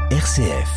RCF.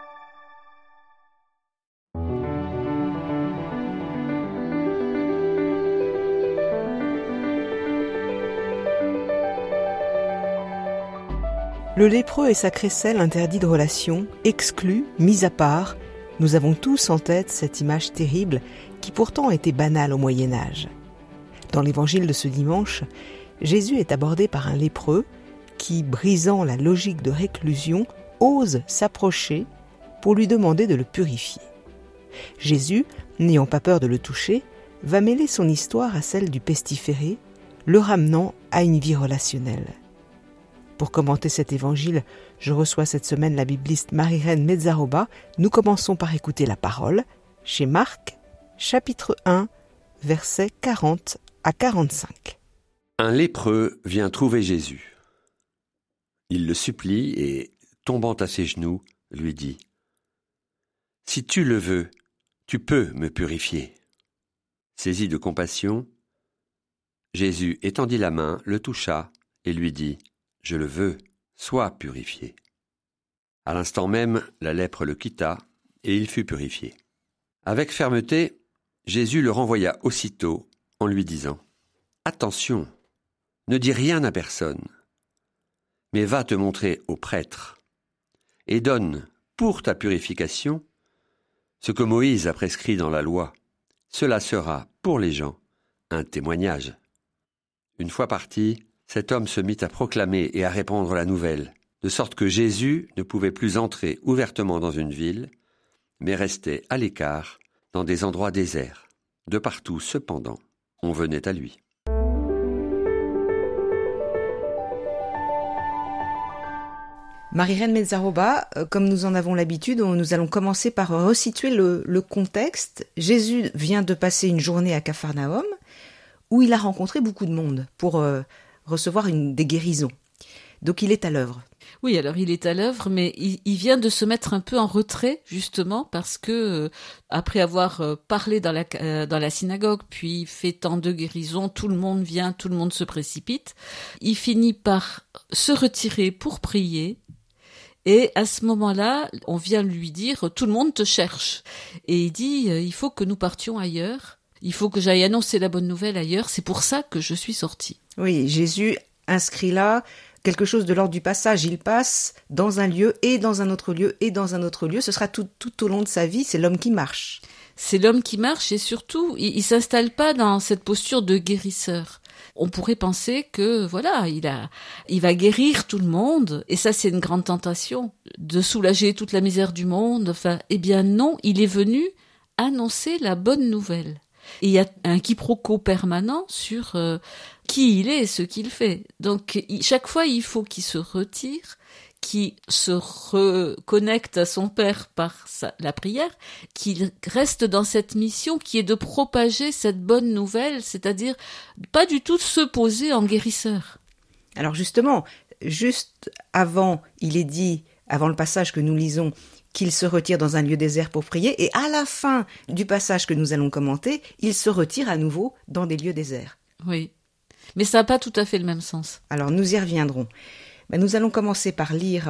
Le lépreux et sa crécelle interdit de relation, exclu, mis à part, nous avons tous en tête cette image terrible qui pourtant était banale au Moyen-Âge. Dans l'évangile de ce dimanche, Jésus est abordé par un lépreux qui, brisant la logique de réclusion, ose s'approcher pour lui demander de le purifier. Jésus, n'ayant pas peur de le toucher, va mêler son histoire à celle du pestiféré, le ramenant à une vie relationnelle. Pour commenter cet évangile, je reçois cette semaine la bibliste Marie-Reine Mezzaroba. Nous commençons par écouter la parole chez Marc, chapitre 1, versets 40 à 45. Un lépreux vient trouver Jésus. Il le supplie et, tombant à ses genoux, lui dit : « Si tu le veux, tu peux me purifier. » Saisi de compassion, Jésus étendit la main, le toucha et lui dit : « Je le veux, sois purifié. » À l'instant même, la lèpre le quitta et il fut purifié. Avec fermeté, Jésus le renvoya aussitôt en lui disant : « Attention, ne dis rien à personne, mais va te montrer au prêtre et donne, pour ta purification, ce que Moïse a prescrit dans la loi. Cela sera, pour les gens, un témoignage. » Une fois parti, cet homme se mit à proclamer et à répandre la nouvelle, de sorte que Jésus ne pouvait plus entrer ouvertement dans une ville, mais restait à l'écart, dans des endroits déserts. De partout, cependant, on venait à lui. Marie-Reine Mezzaroba, comme nous en avons l'habitude, nous allons commencer par resituer le contexte. Jésus vient de passer une journée à Capharnaüm, où il a rencontré beaucoup de monde pour recevoir des guérisons. Donc il est à l'œuvre. Oui, alors il est à l'œuvre, mais il vient de se mettre un peu en retrait, justement, parce que après avoir parlé dans la synagogue, puis fait tant de guérisons, tout le monde vient, tout le monde se précipite, il finit par se retirer pour prier. Et à ce moment-là, on vient lui dire « tout le monde te cherche ». Et il dit « il faut que nous partions ailleurs, il faut que j'aille annoncer la bonne nouvelle ailleurs, c'est pour ça que je suis sorti ». Oui, Jésus inscrit là quelque chose de l'ordre du passage. Il passe dans un lieu et dans un autre lieu et dans un autre lieu. Ce sera tout au long de sa vie, c'est l'homme qui marche. C'est l'homme qui marche et surtout, il s'installe pas dans cette posture de guérisseur. On pourrait penser que, voilà, il va guérir tout le monde, et ça c'est une grande tentation, de soulager toute la misère du monde. Enfin, eh bien non, il est venu annoncer la bonne nouvelle. Et il y a un quiproquo permanent sur qui il est et ce qu'il fait. Donc, chaque fois, il faut qu'il se retire, qu'il se reconnecte à son Père par la prière, qu'il reste dans cette mission qui est de propager cette bonne nouvelle, c'est-à-dire pas du tout se poser en guérisseur. Alors justement, juste avant, il est dit, avant le passage que nous lisons, qu'il se retire dans un lieu désert pour prier, et à la fin du passage que nous allons commenter, il se retire à nouveau dans des lieux déserts. Oui, mais ça n'a pas tout à fait le même sens. Alors nous y reviendrons. Mais nous allons commencer par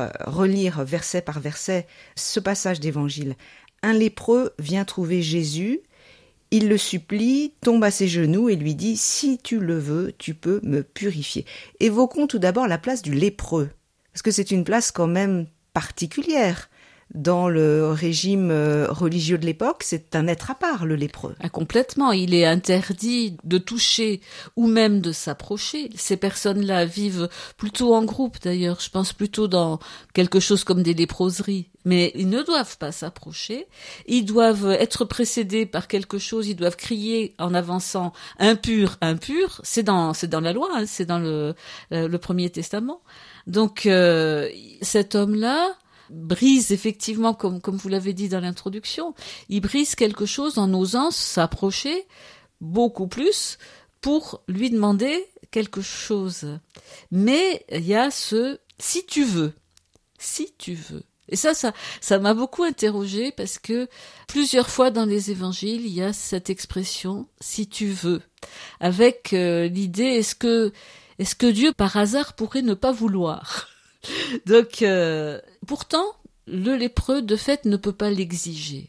relire verset par verset ce passage d'évangile. Un lépreux vient trouver Jésus, il le supplie, tombe à ses genoux et lui dit « Si tu le veux, tu peux me purifier ». Évoquons tout d'abord la place du lépreux, parce que c'est une place quand même particulière. Dans le régime religieux de l'époque, c'est un être à part, le lépreux. Ah, complètement, il est interdit de toucher ou même de s'approcher. Ces personnes-là vivent plutôt en groupe d'ailleurs, je pense plutôt dans quelque chose comme des léproseries. Mais ils ne doivent pas s'approcher, ils doivent être précédés par quelque chose, ils doivent crier en avançant « impur, impur », c'est dans la loi, hein, c'est dans le Premier Testament. Donc cet homme-là brise effectivement, comme vous l'avez dit dans l'introduction, il brise quelque chose en osant s'approcher beaucoup plus pour lui demander quelque chose. Mais il y a ce « si tu veux ». Et ça m'a beaucoup interrogée parce que plusieurs fois dans les évangiles, il y a cette expression « si tu veux », avec l'idée est-ce que Dieu par hasard pourrait ne pas vouloir ? Donc pourtant, le lépreux, de fait, ne peut pas l'exiger.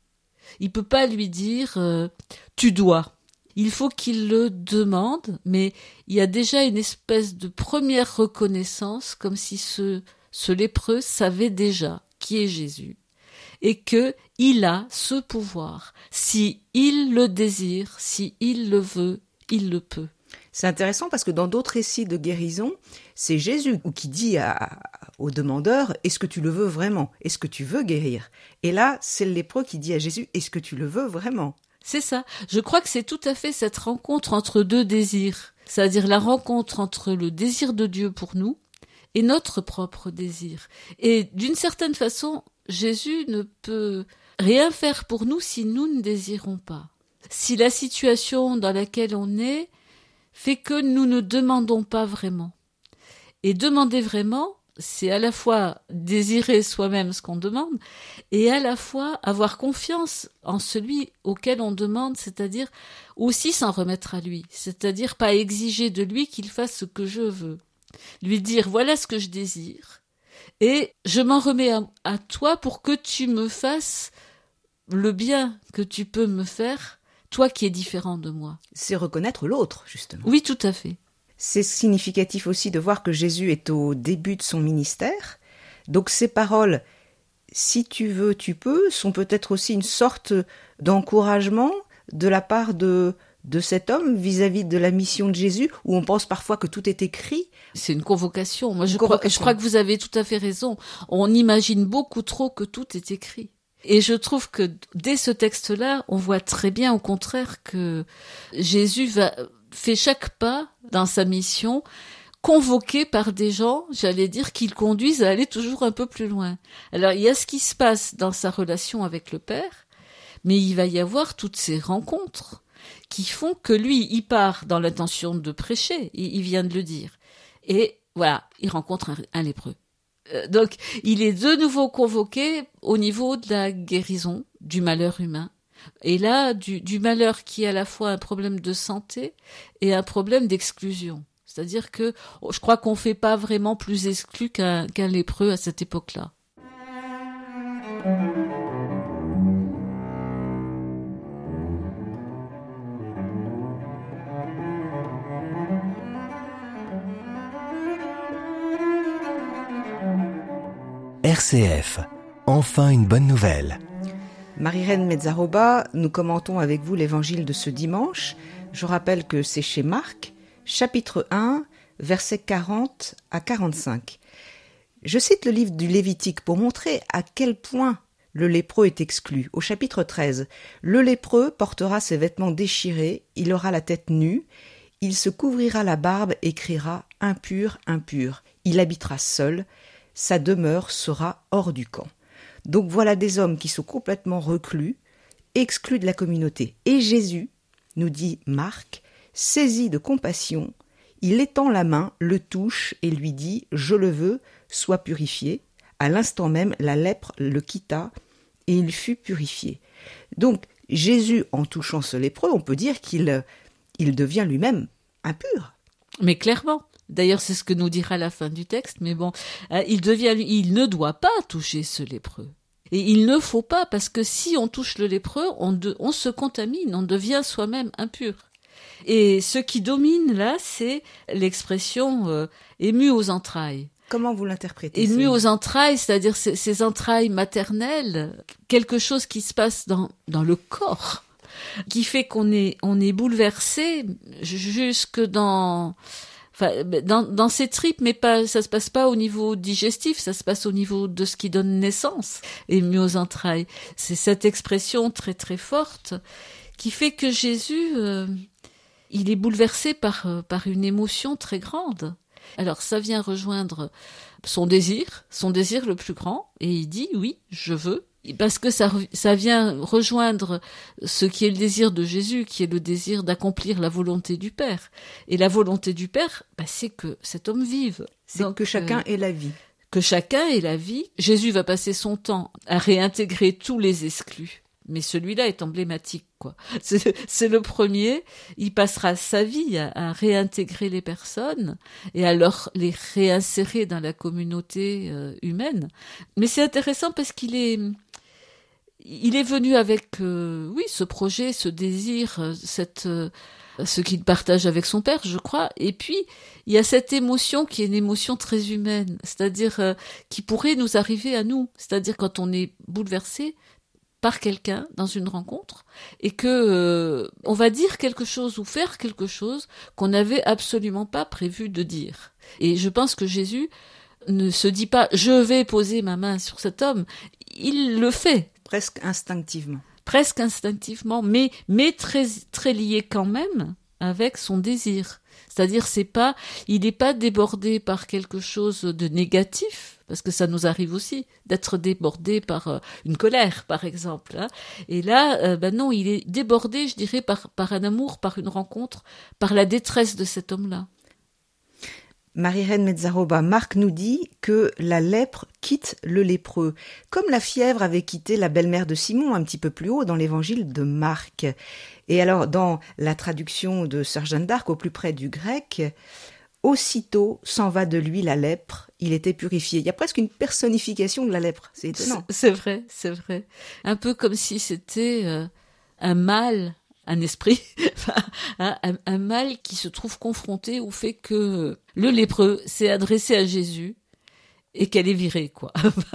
Il peut pas lui dire tu dois. Il faut qu'il le demande, mais il y a déjà une espèce de première reconnaissance, comme si ce lépreux savait déjà qui est Jésus et que il a ce pouvoir. Si il le désire, si il le veut, il le peut. C'est intéressant parce que dans d'autres récits de guérison, c'est Jésus qui dit au demandeur « Est-ce que tu le veux vraiment ? Est-ce que tu veux guérir ?» Et là, c'est le lépreux qui dit à Jésus « Est-ce que tu le veux vraiment ?» C'est ça. Je crois que c'est tout à fait cette rencontre entre deux désirs. C'est-à-dire la rencontre entre le désir de Dieu pour nous et notre propre désir. Et d'une certaine façon, Jésus ne peut rien faire pour nous si nous ne désirons pas. Si la situation dans laquelle on est fait que nous ne demandons pas vraiment. Et demander vraiment, c'est à la fois désirer soi-même ce qu'on demande et à la fois avoir confiance en celui auquel on demande, c'est-à-dire aussi s'en remettre à lui, c'est-à-dire pas exiger de lui qu'il fasse ce que je veux. Lui dire voilà ce que je désire et je m'en remets à toi pour que tu me fasses le bien que tu peux me faire, toi qui es différent de moi. C'est reconnaître l'autre, justement. Oui, tout à fait. C'est significatif aussi de voir que Jésus est au début de son ministère. Donc ces paroles, si tu veux, tu peux, sont peut-être aussi une sorte d'encouragement de la part de cet homme vis-à-vis de la mission de Jésus, où on pense parfois que tout est écrit. C'est une convocation. Moi, je crois que vous avez tout à fait raison. On imagine beaucoup trop que tout est écrit. Et je trouve que dès ce texte-là, on voit très bien au contraire que Jésus fait chaque pas dans sa mission, convoqué par des gens, j'allais dire, qui le conduisent à aller toujours un peu plus loin. Alors, il y a ce qui se passe dans sa relation avec le Père, mais il va y avoir toutes ces rencontres qui font que lui, il part dans l'intention de prêcher, il vient de le dire. Et voilà, il rencontre un lépreux. Donc, il est de nouveau convoqué au niveau de la guérison du malheur humain. Et là, du malheur qui est à la fois un problème de santé et un problème d'exclusion. C'est-à-dire que je crois qu'on ne fait pas vraiment plus exclu qu'un lépreux à cette époque-là. RCF, enfin une bonne nouvelle. Marie-Reine Mezzaroba, nous commentons avec vous l'évangile de ce dimanche. Je rappelle que c'est chez Marc, chapitre 1, versets 40 à 45. Je cite le livre du Lévitique pour montrer à quel point le lépreux est exclu. Au chapitre 13, le lépreux portera ses vêtements déchirés, il aura la tête nue, il se couvrira la barbe et criera « impur, impur ». Il habitera seul, sa demeure sera hors du camp. Donc voilà des hommes qui sont complètement reclus, exclus de la communauté. Et Jésus, nous dit Marc, saisi de compassion, il étend la main, le touche et lui dit « Je le veux, sois purifié ». À l'instant même, la lèpre le quitta et il fut purifié. Donc Jésus, en touchant ce lépreux, on peut dire qu'il devient lui-même impur. Mais clairement. D'ailleurs, c'est ce que nous dira la fin du texte, mais bon, il ne doit pas toucher ce lépreux. Et il ne faut pas, parce que si on touche le lépreux, on se contamine, on devient soi-même impur. Et ce qui domine là, c'est l'expression ému aux entrailles. Comment vous l'interprétez ? Ému aux entrailles, c'est-à-dire ces entrailles maternelles, quelque chose qui se passe dans le corps, qui fait qu'on est bouleversé jusque dans ses tripes, mais ça se passe pas au niveau digestif, ça se passe au niveau de ce qui donne naissance, ému aux entrailles. C'est cette expression très très forte qui fait que Jésus, il est bouleversé par une émotion très grande. Alors ça vient rejoindre son désir le plus grand, et il dit oui, je veux. Parce que ça vient rejoindre ce qui est le désir de Jésus, qui est le désir d'accomplir la volonté du Père. Et la volonté du Père, c'est que cet homme vive. C'est donc, que chacun ait la vie. Que chacun ait la vie. Jésus va passer son temps à réintégrer tous les exclus. Mais celui-là est emblématique, quoi. C'est le premier. Il passera sa vie à réintégrer les personnes et à les réinsérer dans la communauté humaine. Mais c'est intéressant parce qu'il est venu avec, ce projet, ce désir, ce qu'il partage avec son père, je crois. Et puis, il y a cette émotion qui est une émotion très humaine, c'est-à-dire qui pourrait nous arriver à nous. C'est-à-dire quand on est bouleversé par quelqu'un dans une rencontre et que on va dire quelque chose ou faire quelque chose qu'on n'avait absolument pas prévu de dire. Et je pense que Jésus ne se dit pas « je vais poser ma main sur cet homme », il le fait. Presque instinctivement, mais très, très lié quand même avec son désir. C'est-à-dire, il n'est pas débordé par quelque chose de négatif, parce que ça nous arrive aussi d'être débordé par une colère, par exemple. Hein. Et là, non, il est débordé, je dirais, par un amour, par une rencontre, par la détresse de cet homme-là. Marie-Reine Mezzaroba, Marc nous dit que la lèpre quitte le lépreux, comme la fièvre avait quitté la belle-mère de Simon un petit peu plus haut dans l'évangile de Marc. Et alors, dans la traduction de Sœur Jeanne d'Arc, au plus près du grec, aussitôt s'en va de lui la lèpre, il était purifié. Il y a presque une personnification de la lèpre, c'est étonnant. C'est vrai. Un peu comme si c'était un mal, un esprit, un mal qui se trouve confronté au fait que le lépreux s'est adressé à Jésus et qu'elle est virée, quoi.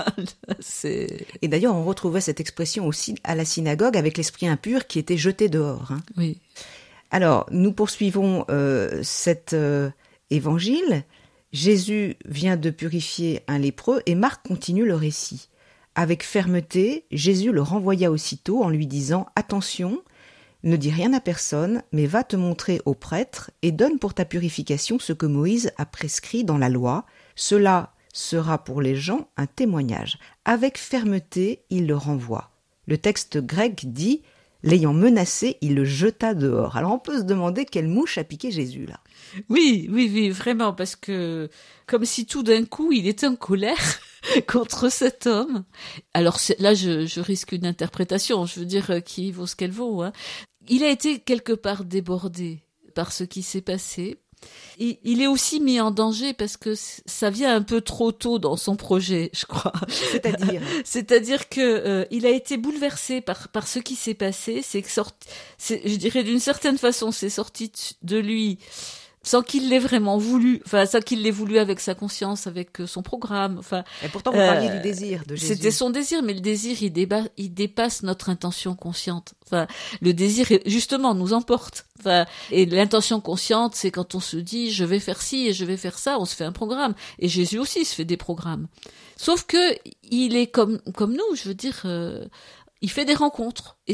Et d'ailleurs, on retrouvait cette expression aussi à la synagogue avec l'esprit impur qui était jeté dehors. Hein. Oui. Alors, nous poursuivons cet évangile. Jésus vient de purifier un lépreux et Marc continue le récit. Avec fermeté, Jésus le renvoya aussitôt en lui disant « Attention, ne dis rien à personne, mais va te montrer au prêtre et donne pour ta purification ce que Moïse a prescrit dans la loi. Cela sera pour les gens un témoignage. » Avec fermeté, il le renvoie. Le texte grec dit « L'ayant menacé, il le jeta dehors ». Alors on peut se demander quelle mouche a piqué Jésus là. Oui, vraiment, parce que comme si tout d'un coup il était en colère contre cet homme. Alors là, je risque une interprétation, je veux dire, qui vaut ce qu'elle vaut. Hein. Il a été quelque part débordé par ce qui s'est passé. Et il est aussi mis en danger parce que ça vient un peu trop tôt dans son projet, je crois. C'est-à-dire que il a été bouleversé par ce qui s'est passé. Je dirais d'une certaine façon, c'est sorti de lui sans qu'il l'ait vraiment voulu, sans qu'il l'ait voulu avec sa conscience, avec son programme. Et pourtant, vous parliez du désir de Jésus. C'était son désir, mais le désir, il dépasse notre intention consciente. Le désir, justement, nous emporte. Et l'intention consciente, c'est quand on se dit, je vais faire ci et je vais faire ça, on se fait un programme. Et Jésus aussi se fait des programmes. Sauf que il est comme nous, je veux dire. Il fait des rencontres. Et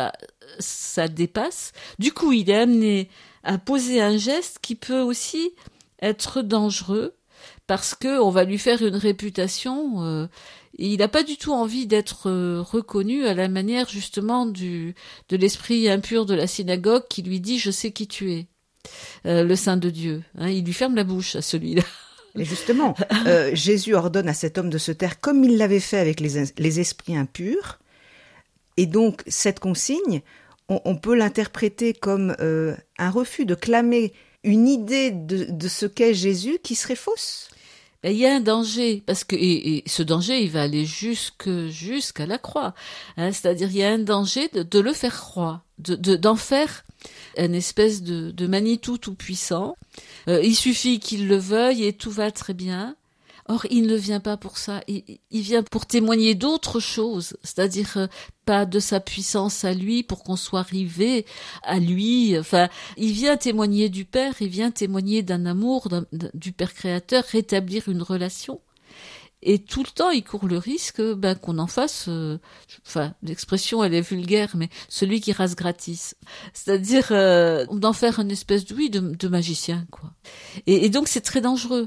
ça dépasse. Du coup, il est amené à poser un geste qui peut aussi être dangereux parce que on va lui faire une réputation. Il n'a pas du tout envie d'être reconnu à la manière justement de l'esprit impur de la synagogue qui lui dit « Je sais qui tu es, le Saint de Dieu ». Hein, il lui ferme la bouche à celui-là. Et justement, Jésus ordonne à cet homme de se taire comme il l'avait fait avec les esprits impurs. Et donc, cette consigne, on peut l'interpréter comme un refus de clamer une idée de ce qu'est Jésus qui serait fausse. Il y a un danger, parce que et ce danger, il va aller jusqu'à la croix. Hein, c'est-à-dire, il y a un danger de le faire croire, d'en faire une espèce de Manitou tout-puissant. Il suffit qu'il le veuille et tout va très bien. Or, il ne vient pas pour ça, il vient pour témoigner d'autre chose, c'est-à-dire pas de sa puissance à lui pour qu'on soit arrivé à lui. Il vient témoigner du Père, il vient témoigner d'un amour du Père créateur, rétablir une relation. Et tout le temps, il court le risque qu'on en fasse, l'expression elle est vulgaire, mais celui qui rase gratis. C'est-à-dire d'en faire une espèce de magicien, quoi. Et donc c'est très dangereux.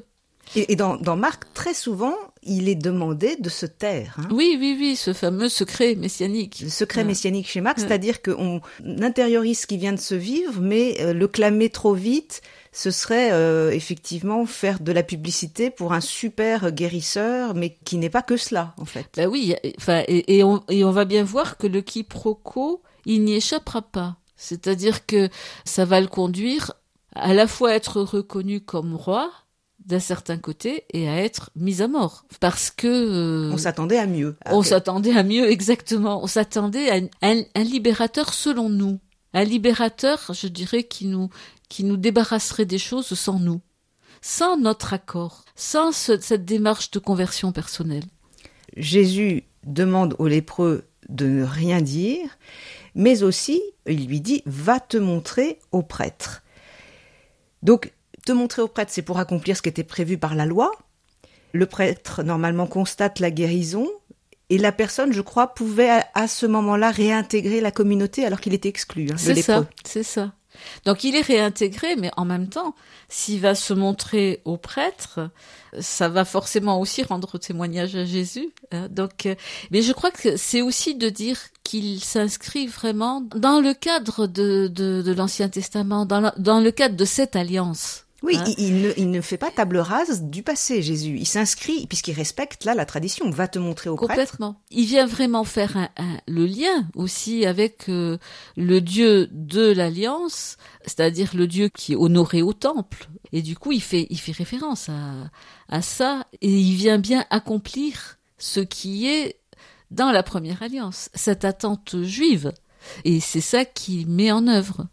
Et dans Marc, très souvent, il est demandé de se taire. Hein. Oui, ce fameux secret messianique. Le secret messianique chez Marc, c'est-à-dire qu'on intériorise ce qui vient de se vivre, mais le clamer trop vite, ce serait effectivement faire de la publicité pour un super guérisseur, mais qui n'est pas que cela, en fait. Ben oui, enfin, et on va bien voir que le quiproquo, il n'y échappera pas. C'est-à-dire que ça va le conduire à la fois à être reconnu comme roi, d'un certain côté, et à être mis à mort. Parce que... on s'attendait à mieux. On s'attendait à mieux, exactement. On s'attendait à un libérateur selon nous. Un libérateur, je dirais, qui nous débarrasserait des choses sans nous. Sans notre accord. Sans cette démarche de conversion personnelle. Jésus demande aux lépreux de ne rien dire, mais aussi, il lui dit, va te montrer au prêtre. Donc, te montrer au prêtre, c'est pour accomplir ce qui était prévu par la loi. Le prêtre, normalement, constate la guérison et la personne, je crois, pouvait à ce moment-là réintégrer la communauté alors qu'il était exclu. Hein, c'est ça. Donc, il est réintégré, mais en même temps, s'il va se montrer au prêtre, ça va forcément aussi rendre témoignage à Jésus. Hein. Donc, mais je crois que c'est aussi de dire qu'il s'inscrit vraiment dans le cadre de l'Ancien Testament, dans le cadre de cette alliance. Oui, hein? il ne fait pas table rase du passé, Jésus. Il s'inscrit, puisqu'il respecte là la tradition, va te montrer au prêtre. Complètement. Il vient vraiment faire le lien aussi avec le Dieu de l'Alliance, c'est-à-dire le Dieu qui est honoré au temple. Et du coup, il fait référence à ça, et il vient bien accomplir ce qui est dans la première alliance, cette attente juive. Et c'est ça qu'il met en œuvre.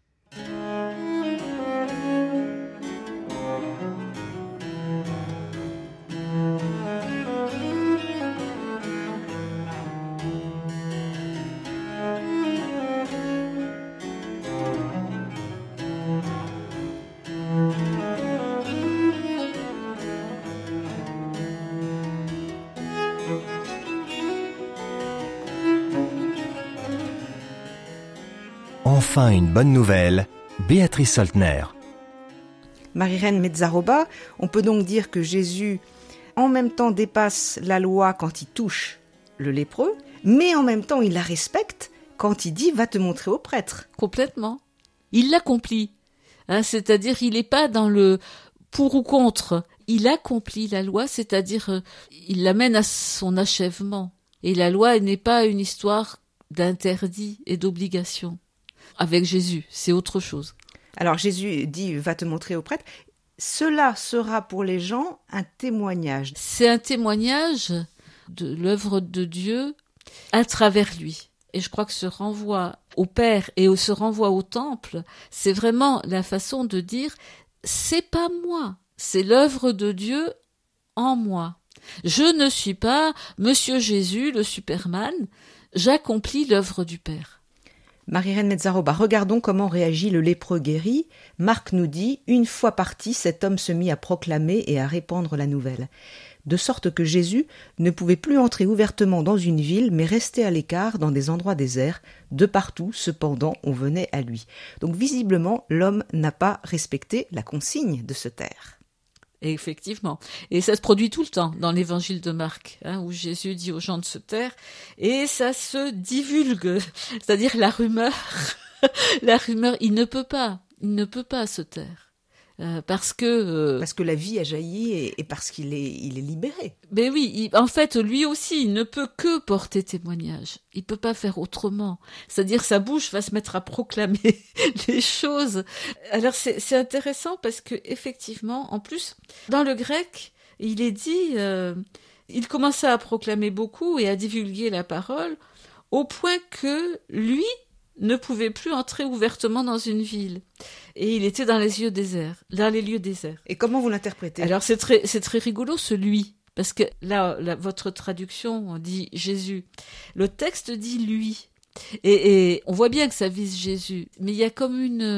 Enfin une bonne nouvelle, Béatrice Soltner. Marie-Reine Mezzaroba, on peut donc dire que Jésus, en même temps, dépasse la loi quand il touche le lépreux, mais en même temps, il la respecte quand il dit « va te montrer au prêtre ». Complètement. Il l'accomplit. Hein, c'est-à-dire, il n'est pas dans le pour ou contre. Il accomplit la loi, c'est-à-dire, il l'amène à son achèvement. Et la loi n'est pas une histoire d'interdit et d'obligation. Avec Jésus, c'est autre chose. Alors Jésus dit « va te montrer au prêtre ». Cela sera pour les gens un témoignage. C'est un témoignage de l'œuvre de Dieu à travers lui. Et je crois que ce renvoi au Père et ce renvoi au Temple, c'est vraiment la façon de dire « c'est pas moi, c'est l'œuvre de Dieu en moi. Je ne suis pas Monsieur Jésus, le Superman, j'accomplis l'œuvre du Père. » Marie-Reine Mezzaroba, regardons comment réagit le lépreux guéri. Marc nous dit « Une fois parti, cet homme se mit à proclamer et à répandre la nouvelle. » De sorte que Jésus ne pouvait plus entrer ouvertement dans une ville, mais restait à l'écart dans des endroits déserts. De partout, cependant, on venait à lui. Donc visiblement, l'homme n'a pas respecté la consigne de se taire. Et effectivement. Et ça se produit tout le temps dans l'évangile de Marc, hein, où Jésus dit aux gens de se taire, et ça se divulgue. C'est-à-dire la rumeur, il ne peut pas se taire. Parce que la vie a jailli et parce qu'il est libéré. Ben oui, en fait, lui aussi, il ne peut que porter témoignage. Il peut pas faire autrement. C'est-à-dire, sa bouche va se mettre à proclamer les choses. Alors, c'est intéressant parce que effectivement, en plus, dans le grec, il est dit, il commençait à proclamer beaucoup et à divulguer la parole, au point que lui ne pouvait plus entrer ouvertement dans une ville. Et il était dans les lieux déserts. Et comment vous l'interprétez ? Alors c'est très rigolo ce lui, parce que là votre traduction dit Jésus. Le texte dit lui. Et on voit bien que ça vise Jésus, mais il y a comme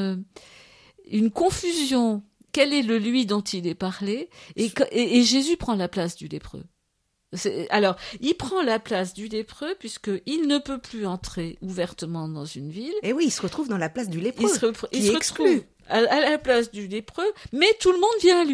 une confusion. Quel est le lui dont il est parlé ? Et Jésus prend la place du lépreux. Alors, il prend la place du lépreux puisqu'il ne peut plus entrer ouvertement dans une ville. Et oui, il se retrouve dans la place du lépreux. Il se retrouve à la place du lépreux, mais tout le monde vient à lui.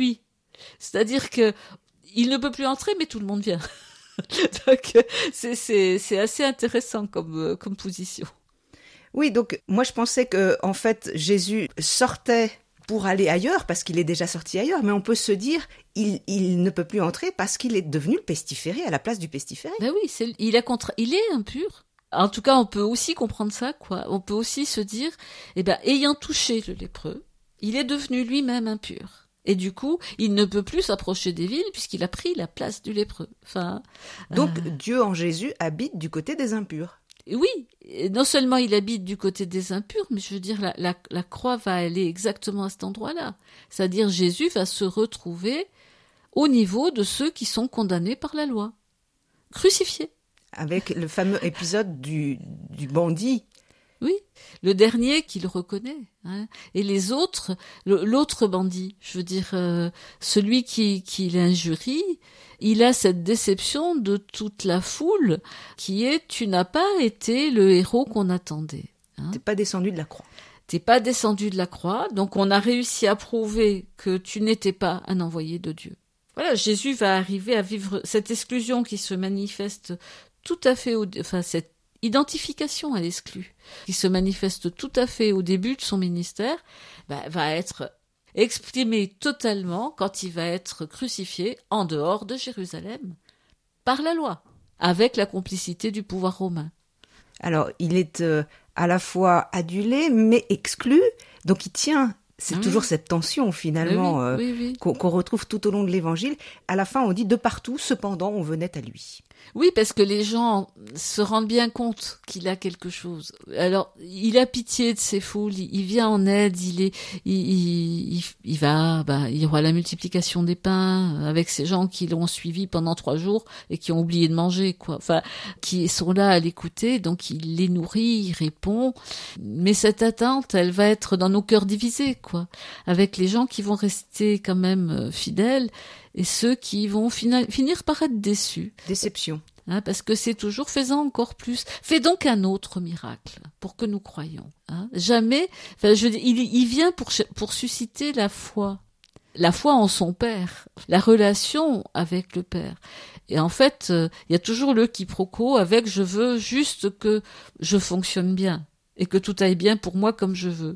C'est-à-dire que il ne peut plus entrer, mais tout le monde vient. Donc, c'est assez intéressant comme position. Oui, donc moi je pensais que en fait Jésus sortait pour aller ailleurs parce qu'il est déjà sorti ailleurs, mais on peut se dire il ne peut plus entrer parce qu'il est devenu le pestiféré à la place du pestiféré. Ben oui, il est impur. En tout cas, on peut aussi comprendre ça, quoi. On peut aussi se dire, ayant touché le lépreux, il est devenu lui-même impur. Et du coup, il ne peut plus s'approcher des villes puisqu'il a pris la place du lépreux. Donc Dieu en Jésus habite du côté des impurs. Oui, non seulement il habite du côté des impurs, mais je veux dire, la croix va aller exactement à cet endroit-là. C'est-à-dire, Jésus va se retrouver au niveau de ceux qui sont condamnés par la loi, crucifiés. Avec le fameux épisode du bandit. Oui, le dernier qui le reconnaît. Hein. Et les autres, l'autre bandit, je veux dire, celui qui l'injurie, il a cette déception de toute la foule qui est « tu n'as pas été le héros qu'on attendait hein. ». T'es pas descendu de la croix. T'es pas descendu de la croix, donc on a réussi à prouver que tu n'étais pas un envoyé de Dieu. Voilà, Jésus va arriver à vivre cette exclusion qui se manifeste tout à fait, cette identification à l'exclu, qui se manifeste tout à fait au début de son ministère, va être exprimée totalement quand il va être crucifié en dehors de Jérusalem, par la loi, avec la complicité du pouvoir romain. Alors, il est à la fois adulé, mais exclu, donc il tient. C'est toujours cette tension, finalement, oui. Qu'on retrouve tout au long de l'Évangile. À la fin, on dit « de partout, cependant, on venait à lui ». Oui, parce que les gens se rendent bien compte qu'il a quelque chose. Alors, il a pitié de ses foules, il vient en aide, il y aura la multiplication des pains avec ces gens qui l'ont suivi pendant 3 jours et qui ont oublié de manger, quoi. Enfin, qui sont là à l'écouter, donc il les nourrit, il répond. Mais cette attente, elle va être dans nos cœurs divisés, quoi. Avec les gens qui vont rester quand même fidèles et ceux qui vont finir par être déçus. Déception. Hein, parce que c'est toujours faisant encore plus. Fais donc un autre miracle pour que nous croyions. Hein. Jamais. Il vient pour susciter la foi en son Père, la relation avec le Père. Et en fait, il y a toujours le quiproquo avec je veux juste que je fonctionne bien et que tout aille bien pour moi comme je veux.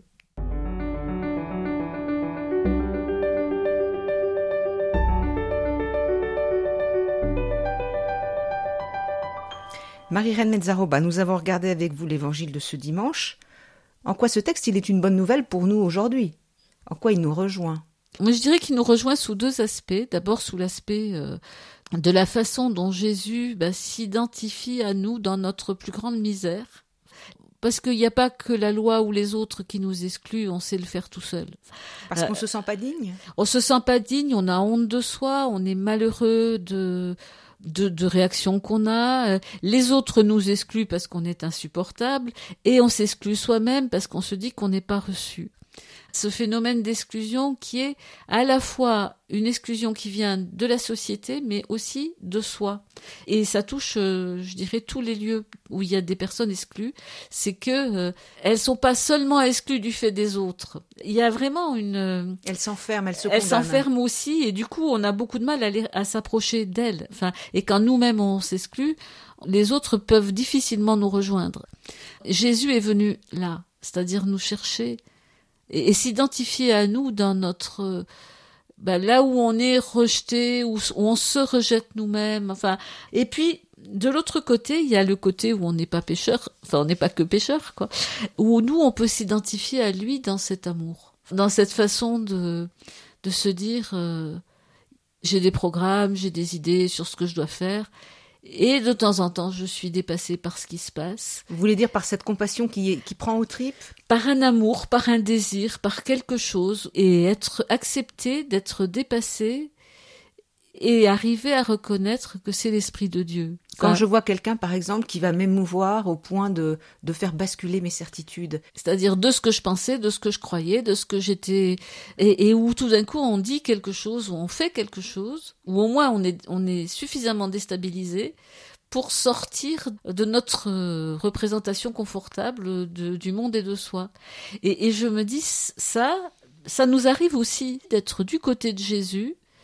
Marie-Reine Mezzaroba, nous avons regardé avec vous l'évangile de ce dimanche. En quoi ce texte, il est une bonne nouvelle pour nous aujourd'hui ? En quoi il nous rejoint ? Moi, je dirais qu'il nous rejoint sous 2 aspects. D'abord, sous l'aspect de la façon dont Jésus s'identifie à nous dans notre plus grande misère. Parce qu'il n'y a pas que la loi ou les autres qui nous excluent, on sait le faire tout seul. Parce qu'on ne se sent pas digne ? On se sent pas digne, on a honte de soi, on est malheureux de réactions qu'on a. Les autres nous excluent parce qu'on est insupportable et on s'exclut soi-même parce qu'on se dit qu'on n'est pas reçu. Ce phénomène d'exclusion qui est à la fois une exclusion qui vient de la société mais aussi de soi. Et ça touche, je dirais, tous les lieux où il y a des personnes exclues. C'est que elles sont pas seulement exclues du fait des autres. Il y a vraiment une... Elles s'enferment, elles se condamnent. Elles s'enferment aussi et du coup on a beaucoup de mal à s'approcher d'elles. Et quand nous-mêmes on s'exclut, les autres peuvent difficilement nous rejoindre. Jésus est venu là, c'est-à-dire nous chercher et s'identifier à nous dans notre là où on est rejeté, où on se rejette nous-mêmes. Et puis de l'autre côté, il y a le côté où on n'est pas pécheur, on n'est pas que pécheur, quoi. Où nous on peut s'identifier à lui dans cet amour, dans cette façon de se dire j'ai des programmes, j'ai des idées sur ce que je dois faire. Et de temps en temps, je suis dépassée par ce qui se passe. Vous voulez dire par cette compassion qui prend aux tripes ? Par un amour, par un désir, par quelque chose. Et être acceptée, d'être dépassée et arriver à reconnaître que c'est l'Esprit de Dieu. Quand je vois quelqu'un, par exemple, qui va m'émouvoir au point de faire basculer mes certitudes. C'est-à-dire de ce que je pensais, de ce que je croyais, de ce que j'étais... Et où tout d'un coup on dit quelque chose, ou on fait quelque chose, ou au moins on est suffisamment déstabilisé pour sortir de notre représentation confortable du monde et de soi. Et je me dis, ça nous arrive aussi d'être du côté de Jésus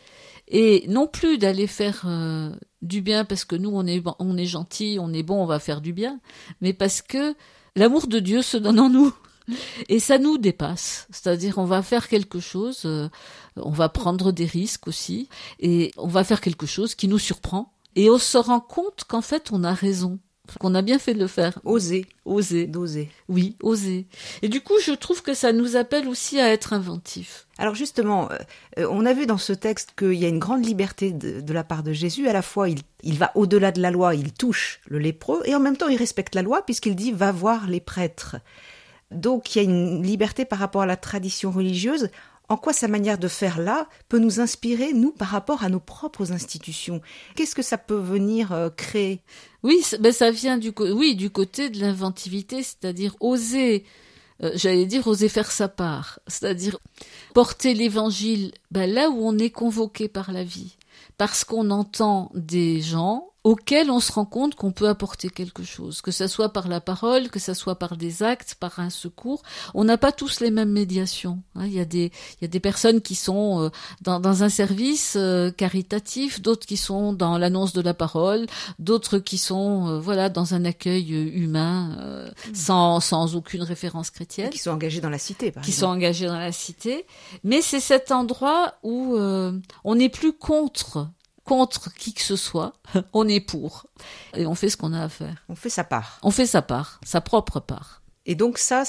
Et non plus d'aller faire du bien parce que nous, on est gentils, on est bon, on va faire du bien, mais parce que l'amour de Dieu se donne en nous. Et ça nous dépasse. C'est-à-dire, on va faire quelque chose, on va prendre des risques aussi, et on va faire quelque chose qui nous surprend. Et on se rend compte qu'en fait, on a raison. Qu'on a bien fait de le faire. Oser. D'oser. Oui, oser. Et du coup, je trouve que ça nous appelle aussi à être inventifs. Alors justement, on a vu dans ce texte qu'il y a une grande liberté de la part de Jésus. À la fois, il va au-delà de la loi, il touche le lépreux, et en même temps, il respecte la loi puisqu'il dit « va voir les prêtres ». Donc, il y a une liberté par rapport à la tradition religieuse. En quoi sa manière de faire là peut nous inspirer, nous, par rapport à nos propres institutions? Qu'est-ce que ça peut venir créer? Oui, ça vient du côté de l'inventivité, c'est-à-dire oser, oser faire sa part, c'est-à-dire porter l'évangile là où on est convoqué par la vie, parce qu'on entend des gens auxquels on se rend compte qu'on peut apporter quelque chose, que ça soit par la parole, que ça soit par des actes, par un secours. On n'a pas tous les mêmes médiations. Il y a des personnes qui sont dans un service caritatif, d'autres qui sont dans l'annonce de la parole, d'autres qui sont dans un accueil humain sans aucune référence chrétienne. Qui sont engagés dans la cité, par exemple. Qui sont engagés dans la cité. Mais c'est cet endroit où on n'est plus contre qui que ce soit, on est pour. Et on fait ce qu'on a à faire. On fait sa part. On fait sa part, sa propre part. Et donc ça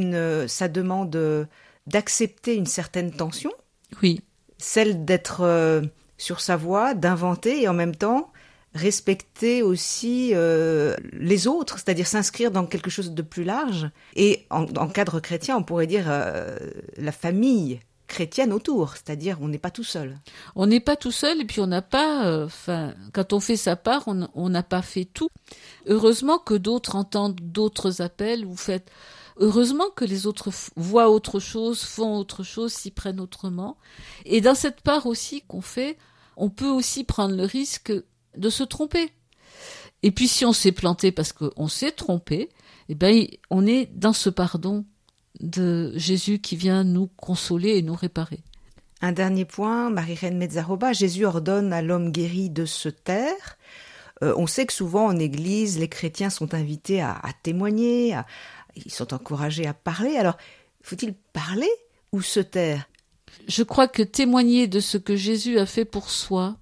demande d'accepter une certaine tension. Oui. Celle d'être sur sa voie, d'inventer et en même temps respecter aussi les autres, c'est-à-dire s'inscrire dans quelque chose de plus large. Et en cadre chrétien, on pourrait dire la famille chrétienne autour, c'est-à-dire on n'est pas tout seul. On n'est pas tout seul et puis on n'a pas, quand on fait sa part, on n'a pas fait tout. Heureusement que d'autres entendent d'autres appels heureusement que les autres voient autre chose, font autre chose, s'y prennent autrement. Et dans cette part aussi qu'on fait, on peut aussi prendre le risque de se tromper. Et puis si on s'est planté parce qu'on s'est trompé, on est dans ce pardon de Jésus qui vient nous consoler et nous réparer. Un dernier point, Marie-Reine Mezzaroba, Jésus ordonne à l'homme guéri de se taire. On sait que souvent en Église, les chrétiens sont invités à témoigner, ils sont encouragés à parler. Alors, faut-il parler ou se taire? Je crois que témoigner de ce que Jésus a fait pour soi,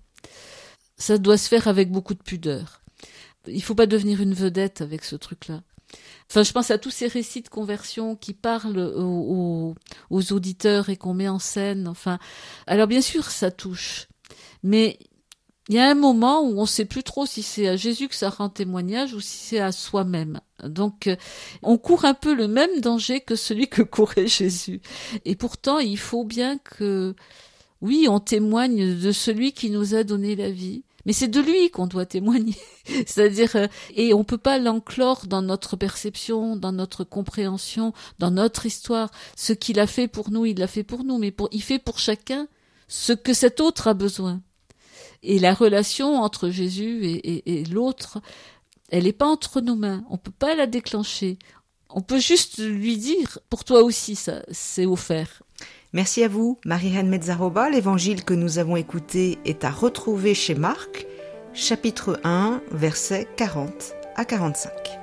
ça doit se faire avec beaucoup de pudeur. Il ne faut pas devenir une vedette avec ce truc-là. Enfin, je pense à tous ces récits de conversion qui parlent aux auditeurs et qu'on met en scène. Enfin, alors bien sûr, ça touche. Mais il y a un moment où on ne sait plus trop si c'est à Jésus que ça rend témoignage ou si c'est à soi-même. Donc, on court un peu le même danger que celui que courait Jésus. Et pourtant, il faut bien que, oui, on témoigne de celui qui nous a donné la vie. Mais c'est de lui qu'on doit témoigner. C'est-à-dire, et on peut pas l'enclore dans notre perception, dans notre compréhension, dans notre histoire. Ce qu'il a fait pour nous, il l'a fait pour nous, mais il fait pour chacun ce que cet autre a besoin. Et la relation entre Jésus et l'autre, elle est pas entre nos mains. On peut pas la déclencher. On peut juste lui dire, pour toi aussi, ça, c'est offert. Merci à vous, Marie-Reine Mezzaroba. L'évangile que nous avons écouté est à retrouver chez Marc, chapitre 1, versets 40 à 45.